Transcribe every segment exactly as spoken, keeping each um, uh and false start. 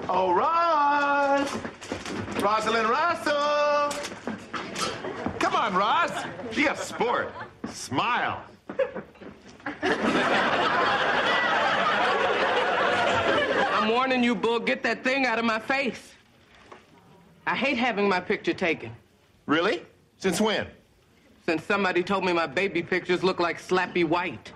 Oh, Ross! Rosalind Russell! Come on, Ross. Be a sport. Smile. I'm warning you, Bull. Get that thing out of my face. I hate having my picture taken. Really? Since when? Since somebody told me my baby pictures look like Slappy White.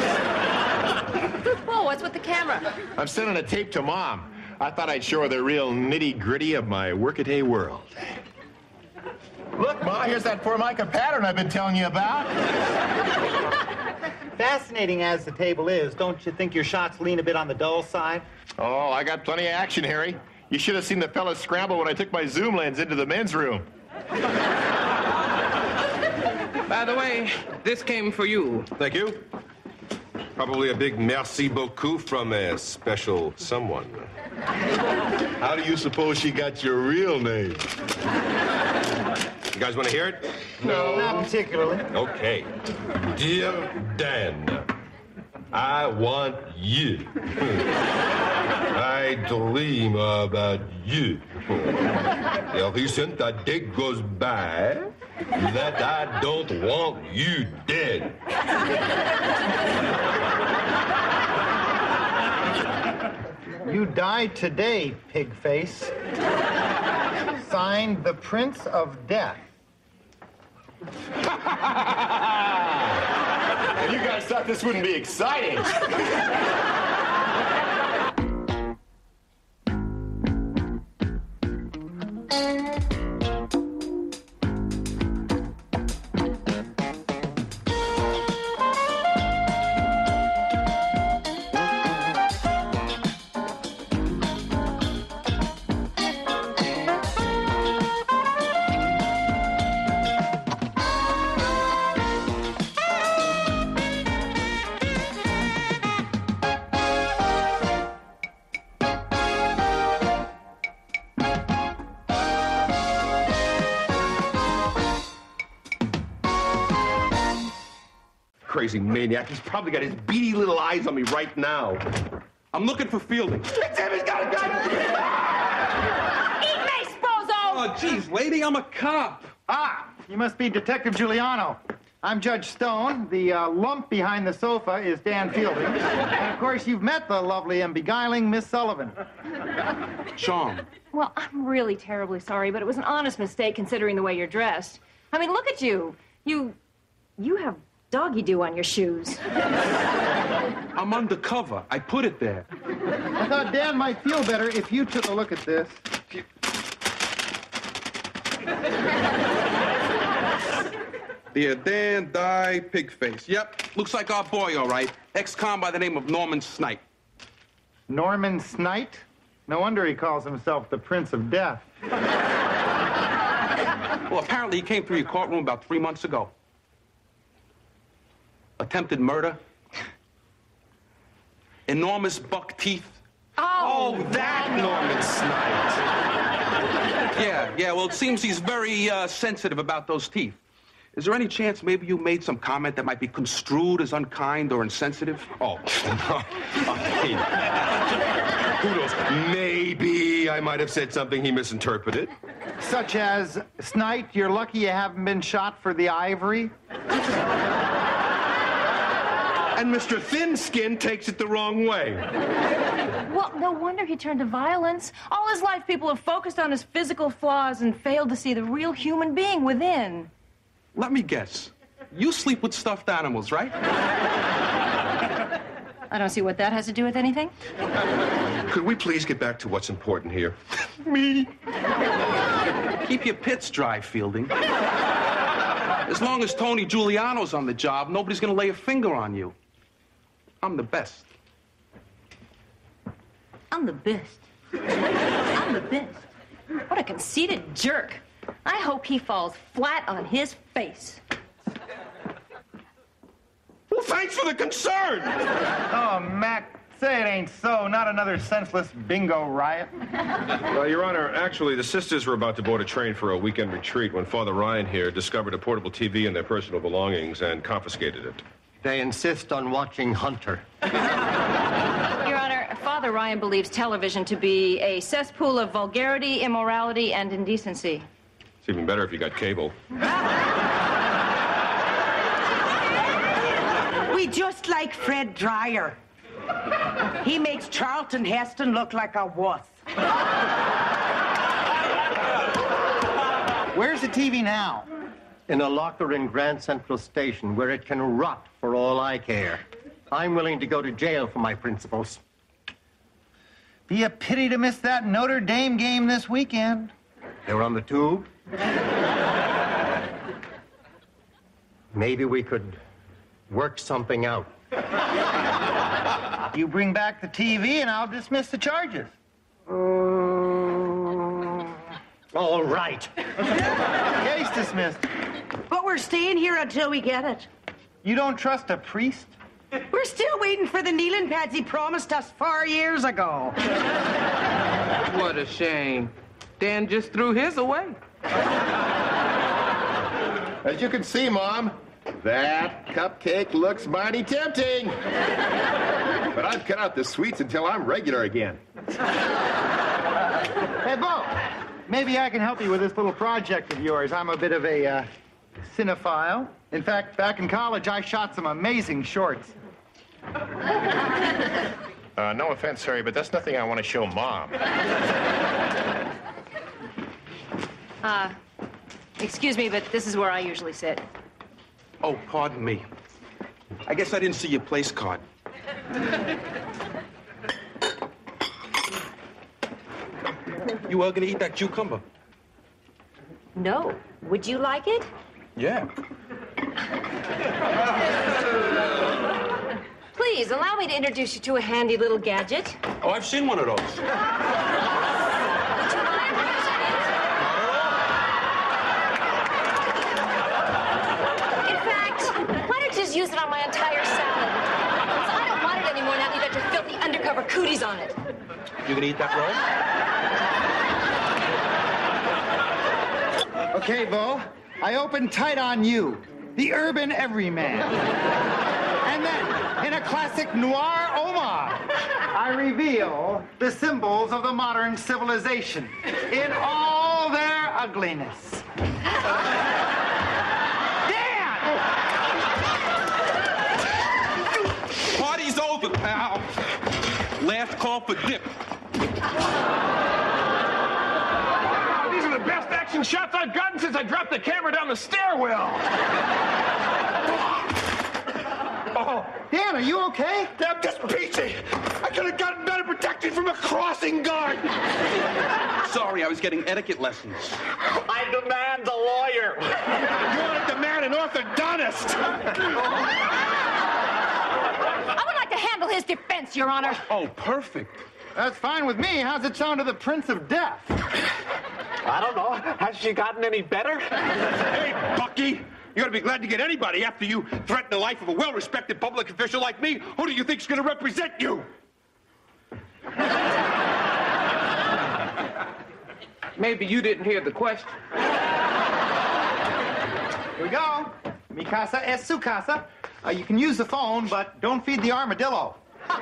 Whoa, what's with the camera? I'm sending a tape to Mom. I thought I'd show her the real nitty-gritty of my workaday world. Look, Ma, here's that Formica pattern I've been telling you about. Fascinating as the table is, don't you think your shots lean a bit on the dull side? Oh, I got plenty of action, Harry. You should have seen the fellas scramble when I took my zoom lens into the men's room. By the way, this came for you. Thank you. Probably a big merci beaucoup from a special someone. How do you suppose she got your real name? You guys want to hear it? No, not particularly. Okay. Dear Dan, I want you. I dream about you. Ever since the day goes by that I don't want you dead. You died today, pig face. Signed, the Prince of Death. You guys thought this wouldn't be exciting. Crazy maniac. He's probably got his beady little eyes on me right now. I'm looking for Fielding. Timmy's got a gun! Eat me, Spozo! Oh, geez, lady, I'm a cop. Ah, you must be Detective Giuliano. I'm Judge Stone. The uh, lump behind the sofa is Dan Fielding. And, of course, you've met the lovely and beguiling Miss Sullivan. Sean. Well, I'm really terribly sorry, but it was an honest mistake considering the way you're dressed. I mean, look at you. You... you have doggy do on your shoes. I'm undercover. I put it there. I thought Dan might feel better if you took a look at this. Dear Dan, die, pig face. Yep, looks like our boy, all right. Ex-con by the name of Norman Snight. Norman Snight? No wonder he calls himself the Prince of Death. Well, apparently he came through your courtroom about three months ago. Attempted murder. Enormous buck teeth. Oh, Oh, that Norman Snight. Yeah, yeah, well, it seems he's very uh, sensitive about those teeth. Is there any chance maybe you made some comment that might be construed as unkind or insensitive? Oh, no. I mean, who knows? Maybe I might have said something he misinterpreted. Such as, Snight, you're lucky you haven't been shot for the ivory. And Mister Thin-Skin takes it the wrong way. well, no wonder he turned to violence. All his life, people have focused on his physical flaws and failed to see the real human being within. Let me guess. You sleep with stuffed animals, right? I don't see what that has to do with anything. Could we please get back to what's important here? Me. Keep your pits dry, Fielding. As long as Tony Giuliano's on the job, nobody's gonna lay a finger on you. I'm the best. I'm the best. I'm the best. What a conceited jerk. I hope he falls flat on his face. Well, thanks for the concern. Oh, Mac, say it ain't so. Not another senseless bingo riot. Well, Your Honor, actually, the sisters were about to board a train for a weekend retreat when Father Ryan here discovered a portable T V in their personal belongings and confiscated it. They insist on watching Hunter. Your Honor, Father father, Ryan, believes television to be a cesspool of vulgarity, immorality, and indecency. It's even better if you got cable. We just like Fred Dreyer. He makes Charlton Heston look like a wuss. Where's the T V now? In a locker in Grand Central Station where it can rot for all I care. I'm willing to go to jail for my principles. Be a pity to miss that Notre Dame game this weekend. They were on the tube. Maybe we could work something out. You bring back the T V and I'll dismiss the charges. Uh, all right. Case dismissed. But we're staying here until we get it. You don't trust a priest? We're still waiting for the kneeling pads he promised us four years ago. What a shame. Dan just threw his away. As you can see, Mom, that cupcake looks mighty tempting. But I've cut out the sweets until I'm regular again. Hey, Bo, maybe I can help you with this little project of yours. I'm a bit of a uh, cinephile. In fact, back in college, I shot some amazing shorts. Uh, no offense, Harry, but that's nothing I want to show Mom. Uh, excuse me, but this is where I usually sit. Oh, pardon me. I guess I didn't see your place card. You are gonna eat that cucumber? No. Would you like it? Yeah. Please, allow me to introduce you to a handy little gadget. Oh, I've seen one of those. Would you mind using it? In fact, why don't you just use it on my entire salad? Because I don't want it anymore now that you got your filthy undercover cooties on it. You gonna eat that roll? Okay, Bo, I open tight on you, the urban everyman. And then, in a classic noir homage, I reveal the symbols of the modern civilization in all their ugliness. Dan! Party's over, pal. Last call for dip. These are the best action shots I've gotten since I dropped the camera down the stairwell. Oh, Dan, are you okay? I'm just peachy. I could have gotten better protection from a crossing guard. Sorry, I was getting etiquette lessons. I demand a lawyer. You want to demand an orthodontist? I would like to handle his defense, Your Honor. Oh, perfect. That's fine with me. How's it sound to the Prince of Death? I don't know. Has she gotten any better? Hey, Bucky! You ought to be glad to get anybody after you threaten the life of a well-respected public official like me. Who do you think's going to represent you? Maybe you didn't hear the question. Here we go. Mi casa es su casa. Uh, you can use the phone, but don't feed the armadillo.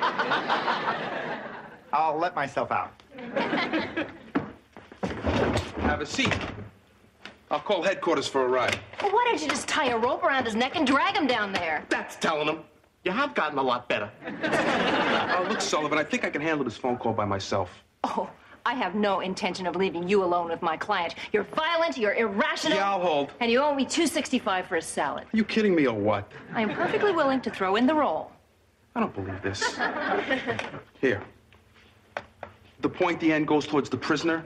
I'll let myself out. Have a seat. I'll call headquarters for a ride. Well, why don't you just tie a rope around his neck and drag him down there? That's telling him. You have gotten a lot better. Oh, look, Sullivan, I think I can handle this phone call by myself. Oh, I have no intention of leaving you alone with my client. You're violent, you're irrational. Yeah, I'll hold. And you owe me two sixty-five for a salad. Are you kidding me or what? I am perfectly willing to throw in the roll. I don't believe this. Here. The pointy end goes towards the prisoner.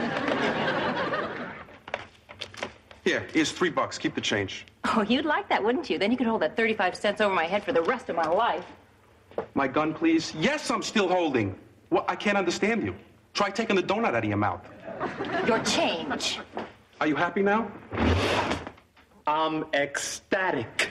Here, here's three bucks. Keep the change. Oh, you'd like that, wouldn't you? Then you could hold that thirty-five cents over my head for the rest of my life. My gun, please. Yes, I'm still holding. What? I can't understand you. Try taking the donut out of your mouth. Your change. Are you happy now? I'm ecstatic.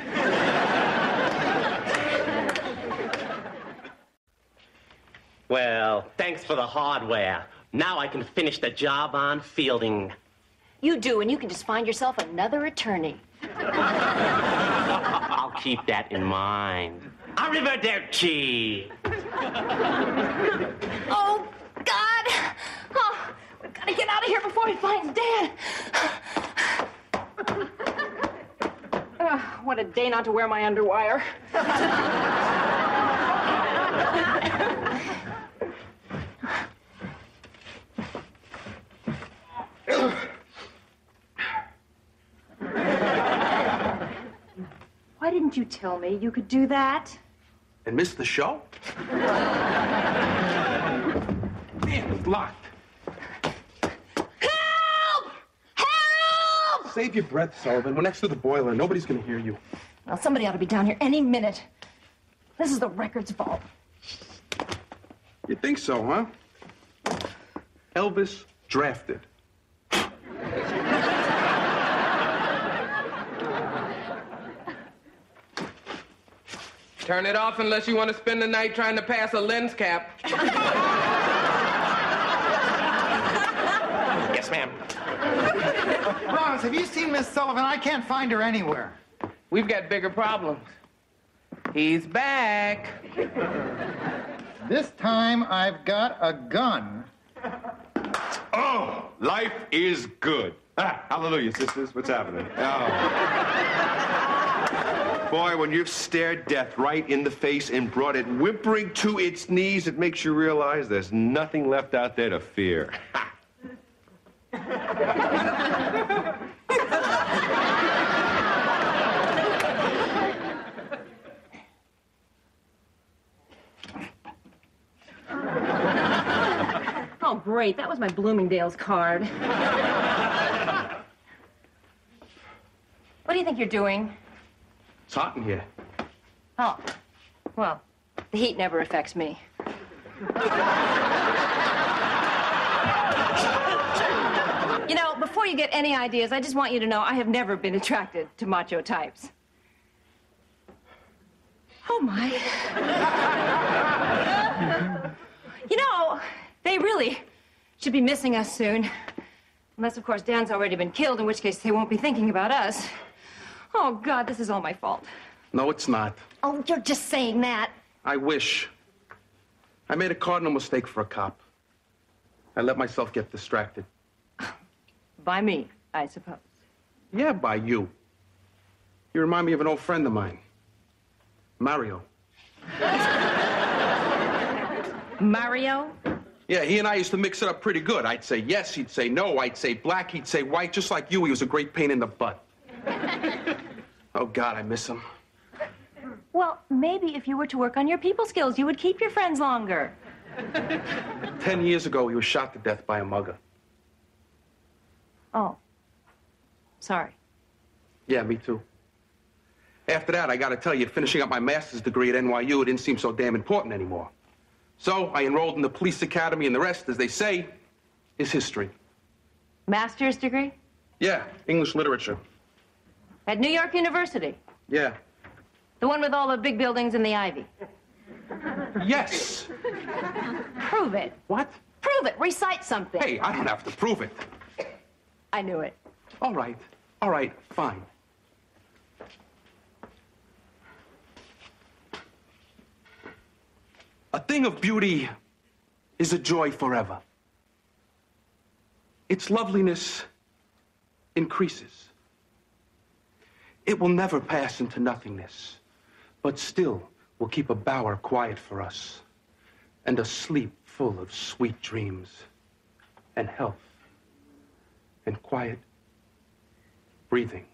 Well, thanks for the hardware. Now I can finish the job on Fielding. You do, and you can just find yourself another attorney. I'll keep that in mind. Arrivederci. Oh, God! Oh, we've got to get out of here before he finds Dad. Ugh, what a day not to wear my underwire. Why didn't you tell me you could do that? And miss the show? Man, it's locked. Help! Help! Save your breath, Sullivan. We're next to the boiler. Nobody's gonna hear you. Well, somebody ought to be down here any minute. This is the record's fault. You think so, huh? Elvis drafted. Turn it off unless you want to spend the night trying to pass a lens cap. Yes, ma'am. Roz, have you seen Miss Sullivan? I can't find her anywhere. We've got bigger problems. He's back. This time I've got a gun. Oh, life is good. Ah, hallelujah, sisters. What's happening? Oh. Boy, when you've stared death right in the face and brought it whimpering to its knees, it makes you realize there's nothing left out there to fear. Ha! Oh, great. That was my Bloomingdale's card. What do you think you're doing? It's hot in here. Oh, well, the heat never affects me. You know, before you get any ideas, I just want you to know I have never been attracted to macho types. Oh, my. You know, they really should be missing us soon. Unless, of course, Dan's already been killed, in which case they won't be thinking about us. Oh, God, this is all my fault. No, it's not. Oh, you're just saying that. I wish. I made a cardinal mistake for a cop. I let myself get distracted. By me, I suppose. Yeah, by you. You remind me of an old friend of mine, Mario. Mario? Yeah, he and I used to mix it up pretty good. I'd say yes, he'd say no. I'd say black, he'd say white. Just like you, he was a great pain in the butt. Oh, God, I miss him. Well, maybe if you were to work on your people skills, you would keep your friends longer. Ten years ago, he was shot to death by a mugger. Oh. Sorry. Yeah, me too. After that, I gotta tell you, finishing up my master's degree at N Y U, it didn't seem so damn important anymore. So I enrolled in the police academy, and the rest, as they say, is history. Master's degree? Yeah, English literature. At New York University? Yeah. The one with all the big buildings and the ivy? Yes. Prove it. What? Prove it. Recite something. Hey, I don't have to prove it. I knew it. All right. All right, fine. A thing of beauty is a joy forever. Its loveliness increases. It will never pass into nothingness, but still will keep a bower quiet for us, and a sleep full of sweet dreams, and health, and quiet breathing.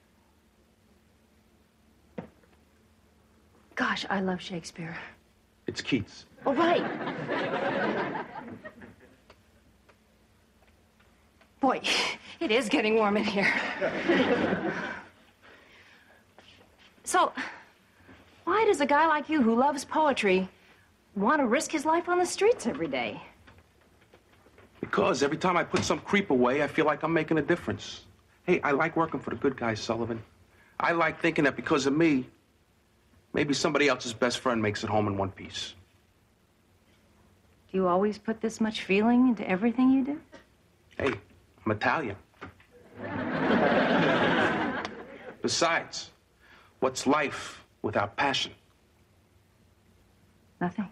Gosh, I love Shakespeare. It's Keats. Oh, right. Boy, it is getting warm in here. So, why does a guy like you who loves poetry want to risk his life on the streets every day? Because every time I put some creep away, I feel like I'm making a difference. Hey, I like working for the good guys, Sullivan. I like thinking that because of me, maybe somebody else's best friend makes it home in one piece. Do you always put this much feeling into everything you do? Hey, I'm Italian. Besides, what's life without passion? Nothing.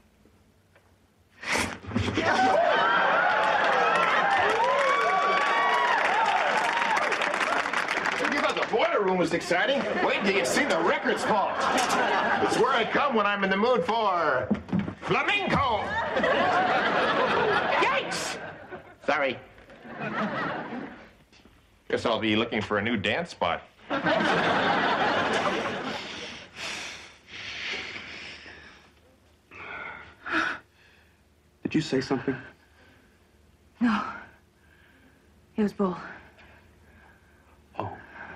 You thought the boiler room was exciting? Wait till you see the records vault. It's where I come when I'm in the mood for flamenco. Yikes! Sorry. Guess I'll be looking for a new dance spot. Did you say something? No. It was Bull. Oh.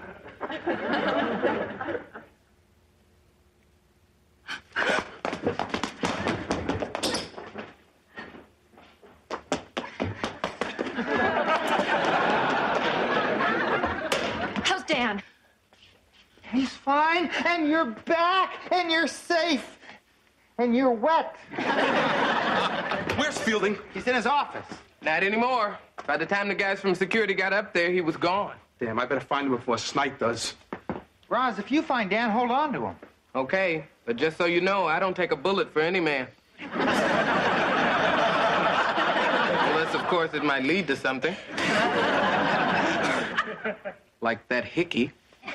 How's Dan? He's fine, and you're back, and you're safe, and you're wet. Where's Fielding? He's in his office. Not anymore. By the time the guys from security got up there, he was gone. Damn, I better find him before Snipe does. Roz, if you find Dan, hold on to him. Okay, but just so you know, I don't take a bullet for any man. Unless, of course, it might lead to something. Like that hickey.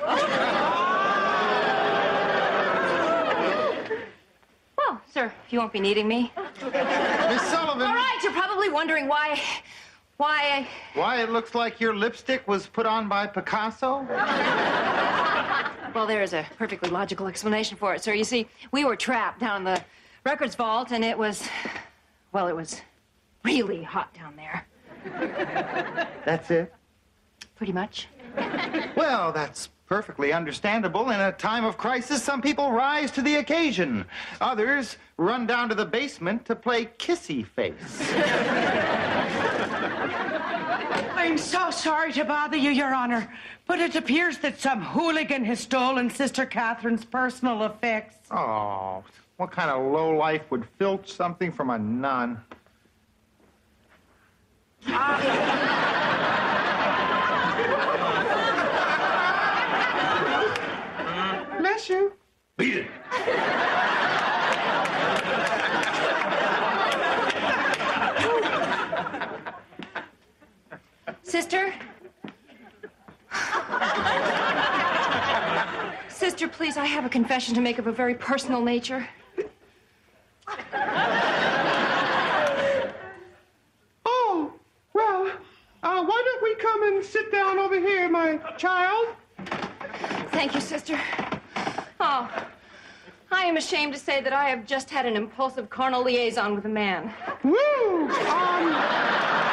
Well, sir, you won't be needing me. Miss Sullivan. All right, you're probably wondering why... Why I... Why it looks like your lipstick was put on by Picasso? Well, there is a perfectly logical explanation for it, sir. You see, we were trapped down in the records vault, and it was... Well, it was really hot down there. That's it? Pretty much. Well, that's perfectly understandable. In a time of crisis, some people rise to the occasion. Others run down to the basement to play kissy face. I'm so sorry to bother you, Your Honor, but it appears that some hooligan has stolen Sister Catherine's personal effects. Oh, what kind of lowlife would filch something from a nun? Bless you. Beat it. Sister? Sister, please, I have a confession to make of a very personal nature. Oh, well, uh, why don't we come and sit down over here, my child? Thank you, sister. Oh, I am ashamed to say that I have just had an impulsive carnal liaison with a man. Woo! Um...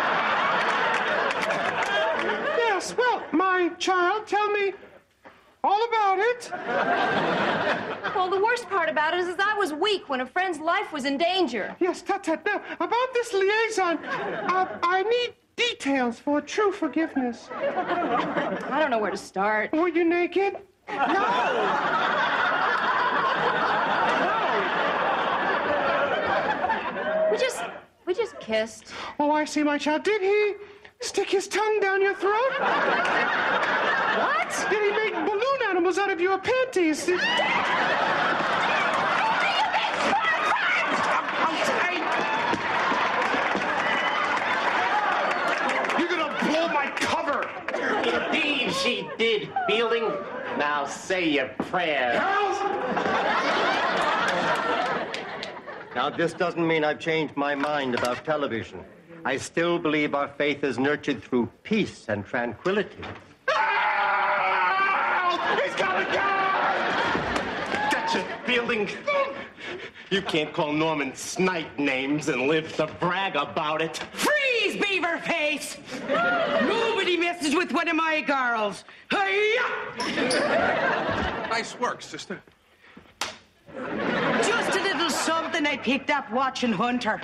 Yes, well, my child, tell me all about it. Well, the worst part about it is, is I was weak when a friend's life was in danger. Yes, tut tut. Now, about this liaison, uh, I need details for true forgiveness. I don't know where to start. Were you naked? We just, we just kissed. Oh, I see, my child. Did he stick his tongue down your throat? What? Did he make balloon animals out of your panties? Did... You're gonna blow my cover. Indeed, she did, Fielding. Now say your prayer. Now, this doesn't mean I've changed my mind about television. I still believe our faith is nurtured through peace and tranquility. He's got a gun! Gotcha, Fielding. You can't call Norman Snipe names and live to brag about it. Freeze, beaver face! Nobody messes with one of my girls. Hi-ya! Nice work, sister. Just a little something I picked up watching Hunter.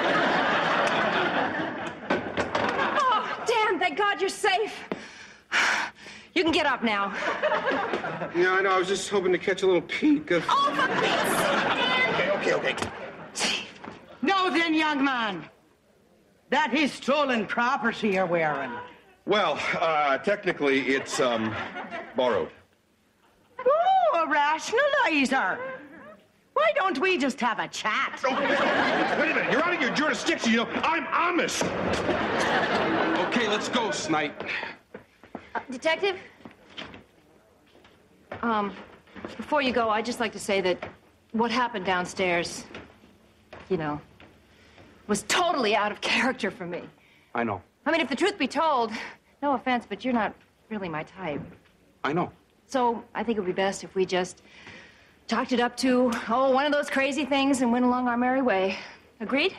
Oh, damn, thank God you're safe. You can get up now. Yeah, I know. I was just hoping to catch a little peek of... Oh, for Pete's Okay, okay, okay. Now then, young man. That is stolen property you're wearing. Well, uh, technically, it's, um, borrowed. Oh, a rationalizer. Why don't we just have a chat? Oh, wait a minute. You're out of your jurisdiction. You know, I'm Amish. Okay, let's go, Snipe. Uh, Detective? Um, before you go, I'd just like to say that what happened downstairs, you know, was totally out of character for me. I know. I mean, if the truth be told, no offense, but you're not really my type. I know. So I think it would be best if we just talked it up to, oh, one of those crazy things and went along our merry way. Agreed?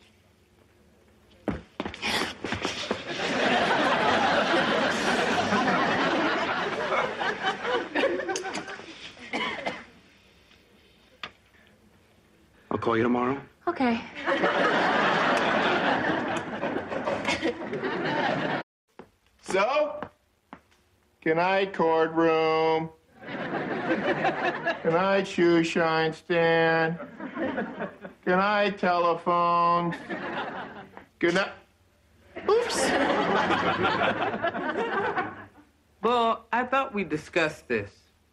I'll call you tomorrow. Okay. So, good night, courtroom. Good night, shoe shine stand. Good night, telephones. Good night. Oops. Bull, I thought we discussed this.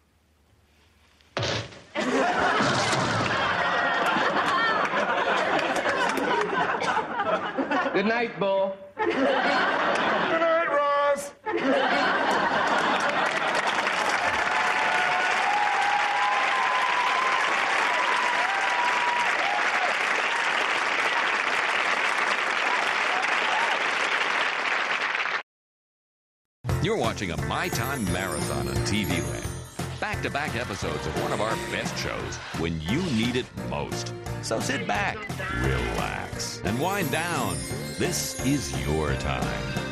Good night, Bull. Good night, Ross. You're watching a My Time Marathon on T V Land. Back-to-back episodes of one of our best shows when you need it most. So sit back, relax, and wind down. This is your time.